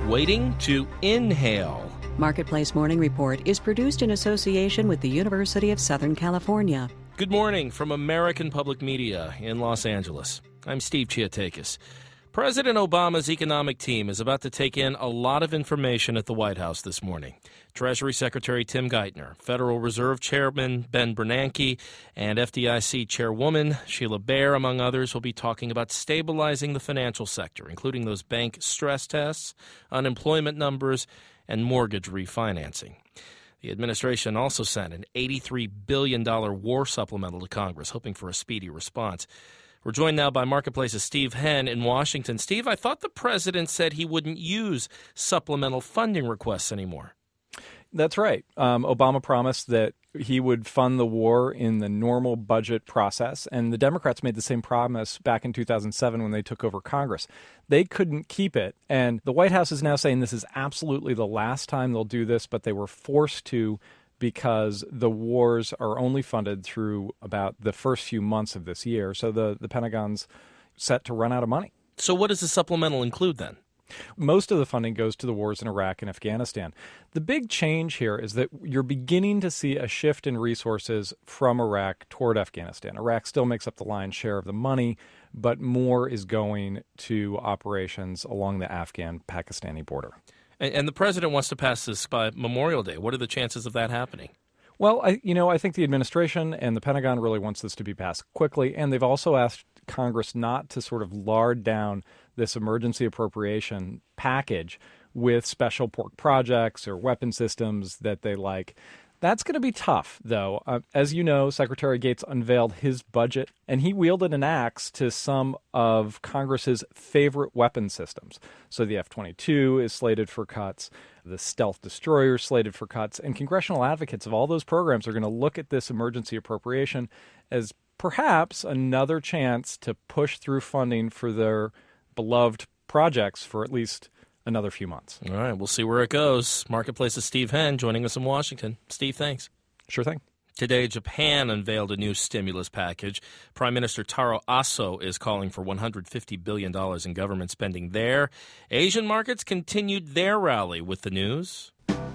waiting to inhale. Marketplace Morning Report is produced in association with the University of Southern California. Good morning from American Public Media in Los Angeles. I'm Steve Chiatakis. President Obama's economic team is about to take in a lot of information at the White House this morning. Treasury Secretary Tim Geithner, Federal Reserve Chairman Ben Bernanke, and FDIC Chairwoman Sheila Bair, among others, will be talking about stabilizing the financial sector, including those bank stress tests, unemployment numbers, and mortgage refinancing. The administration also sent an $83 billion war supplemental to Congress, hoping for a speedy response. We're joined now by Marketplace's Steve Henn in Washington. Steve, I thought the president said he wouldn't use supplemental funding requests anymore. That's right. Obama promised that he would fund the war in the normal budget process, and the Democrats made the same promise back in 2007 when they took over Congress. They couldn't keep it, and the White House is now saying this is absolutely the last time they'll do this, but they were forced to because the wars are only funded through about the first few months of this year. So the Pentagon's set to run out of money. So what does the supplemental include then? Most of the funding goes to the wars in Iraq and Afghanistan. The big change here is that you're beginning to see a shift in resources from Iraq toward Afghanistan. Iraq still makes up the lion's share of the money, but more is going to operations along the Afghan-Pakistani border. And the president wants to pass this by Memorial Day. What are the chances of that happening? Well, I think the administration and the Pentagon really wants this to be passed quickly, and they've also asked Congress not to sort of lard down this emergency appropriation package with special pork projects or weapon systems that they like. That's going to be tough, though. As you know, Secretary Gates unveiled his budget, and he wielded an axe to some of Congress's favorite weapon systems. So the F-22 is slated for cuts, the stealth destroyer is slated for cuts, and congressional advocates of all those programs are going to look at this emergency appropriation as perhaps another chance to push through funding for their beloved projects for at least another few months. All right, we'll see where it goes. Marketplace's Steve Henn joining us in Washington. Steve, thanks. Sure thing. Today, Japan unveiled a new stimulus package. Prime Minister Taro Aso is calling for $150 billion in government spending there. Asian markets continued their rally with the news.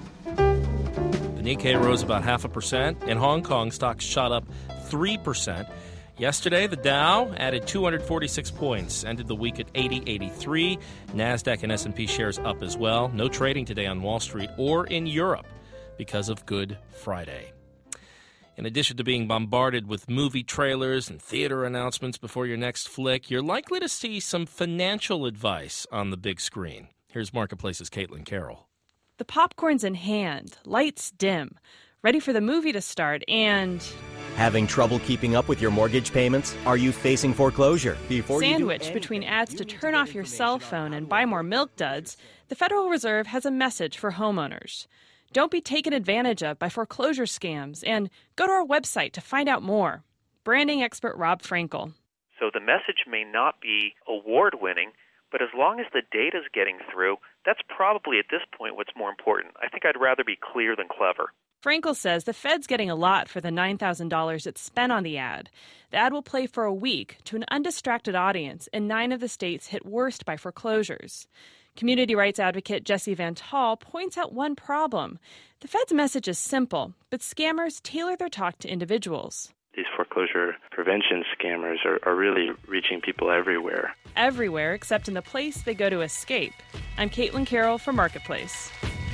The Nikkei rose about 0.5%. In Hong Kong, stocks shot up 3%. Yesterday, the Dow added 246 points, ended the week at 80.83. NASDAQ and S&P shares up as well. No trading today on Wall Street or in Europe because of Good Friday. In addition to being bombarded with movie trailers and theater announcements before your next flick, you're likely to see some financial advice on the big screen. Here's Marketplace's Caitlin Carroll. The popcorn's in hand, lights dim, ready for the movie to start, and... Having trouble keeping up with your mortgage payments? Are you facing foreclosure? Sandwiched between ads to turn off your cell phone and buy more milk duds, the Federal Reserve has a message for homeowners. Don't be taken advantage of by foreclosure scams, and go to our website to find out more. Branding expert Rob Frankel. So the message may not be award-winning, but as long as the data's getting through, that's probably at this point what's more important. I think I'd rather be clear than clever. Frankel says the Fed's getting a lot for the $9,000 it spent on the ad. The ad will play for a week to an undistracted audience in 9 of the states hit worst by foreclosures. Community rights advocate Jesse Van Tall points out one problem. The Fed's message is simple, but scammers tailor their talk to individuals. These foreclosure prevention scammers are really reaching people everywhere. Everywhere except in the place they go to escape. I'm Caitlin Carroll for Marketplace.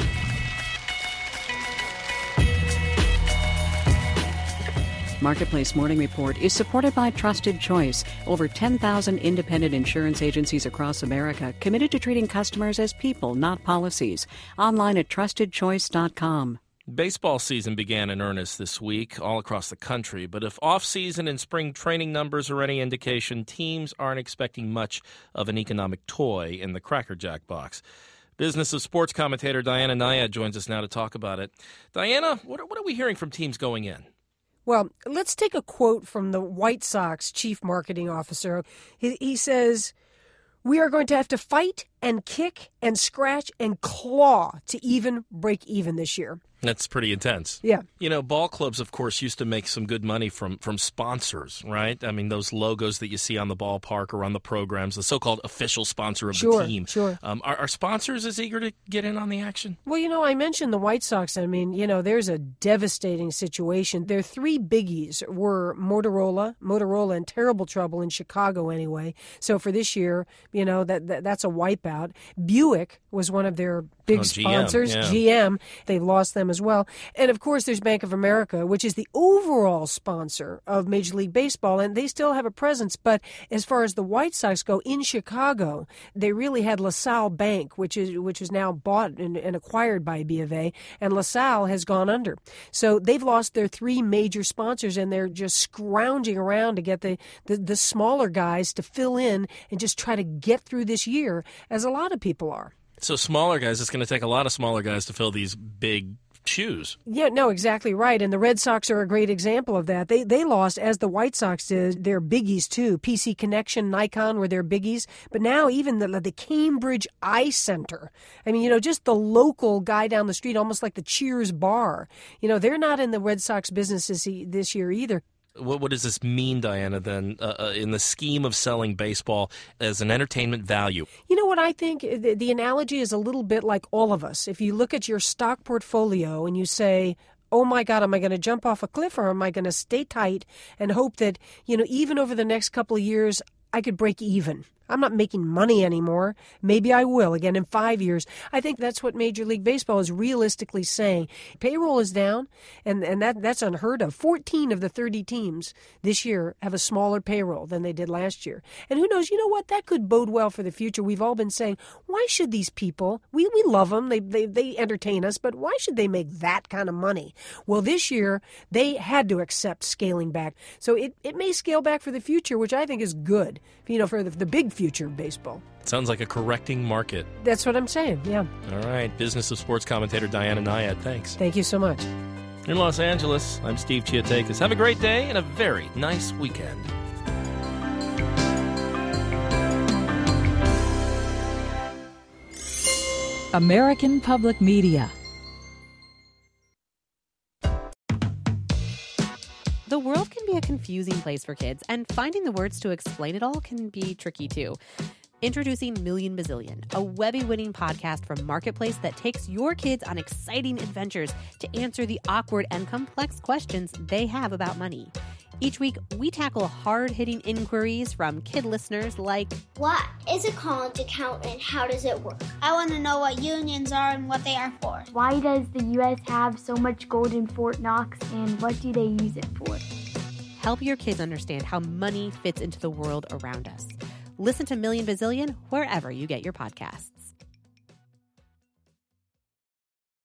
Marketplace Morning Report is supported by Trusted Choice. Over 10,000 independent insurance agencies across America committed to treating customers as people, not policies. Online at trustedchoice.com. Baseball season began in earnest this week all across the country, but if off-season and spring training numbers are any indication, teams aren't expecting much of an economic toy in the Cracker Jack box. Business of Sports commentator Diana Nyad joins us now to talk about it. Diana, what are we hearing from teams going in? Well, let's take a quote from the White Sox chief marketing officer. He says, "We are going to have to fight and kick and scratch and claw to even break even this year. That's pretty intense. Yeah. You know, ball clubs, of course, used to make some good money from sponsors, right? I mean, those logos that you see on the ballpark or on the programs, the so-called official sponsor of the team. Sure. Are sponsors as eager to get in on the action? Well, I mentioned the White Sox. I mean, there's a devastating situation. Their three biggies were Motorola in terrible trouble in Chicago anyway. So for this year, that's a wipeout. Buick was one of their big sponsors. GM, they lost them as well. And of course, there's Bank of America, which is the overall sponsor of Major League Baseball, and they still have a presence. But as far as the White Sox go, in Chicago, they really had LaSalle Bank, which is now bought and acquired by B of A, and LaSalle has gone under. So they've lost their three major sponsors, and they're just scrounging around to get the smaller guys to fill in and just try to get through this year, as a lot of people are. So smaller guys, it's going to take a lot of smaller guys to fill these big shoes. Yeah, no, exactly right. And the Red Sox are a great example of that. They lost, as the White Sox did, their biggies too. PC Connection, Nikon were their biggies. But now even the Cambridge Eye Center, I mean, just the local guy down the street, almost like the Cheers bar, they're not in the Red Sox business this year either. What does this mean, Diana, then, in the scheme of selling baseball as an entertainment value? You know what I think? The analogy is a little bit like all of us. If you look at your stock portfolio and you say, oh, my God, am I going to jump off a cliff, or am I going to stay tight and hope that, even over the next couple of years, I could break even? I'm not making money anymore. Maybe I will again in 5 years. I think that's what Major League Baseball is realistically saying. Payroll is down, and that's unheard of. 14 of the 30 teams this year have a smaller payroll than they did last year. And who knows, what? That could bode well for the future. We've all been saying, why should these people, we love them, they entertain us, but why should they make that kind of money? Well, this year, they had to accept scaling back. So it may scale back for the future, which I think is good, for the big future of baseball. Sounds like a correcting market. That's what I'm saying, yeah. All right. Business of Sports commentator Diana Nyad, thanks. Thank you so much. In Los Angeles, I'm Steve Chiatakis. Have a great day and a very nice weekend. American Public Media. The world can be a confusing place for kids, and finding the words to explain it all can be tricky too. Introducing Million Bazillion, a Webby-winning podcast from Marketplace that takes your kids on exciting adventures to answer the awkward and complex questions they have about money. Each week, we tackle hard-hitting inquiries from kid listeners like, what is a college account and how does it work? I want to know what unions are and what they are for. Why does the U.S. have so much gold in Fort Knox, and what do they use it for? Help your kids understand how money fits into the world around us. Listen to Million Bazillion wherever you get your podcasts.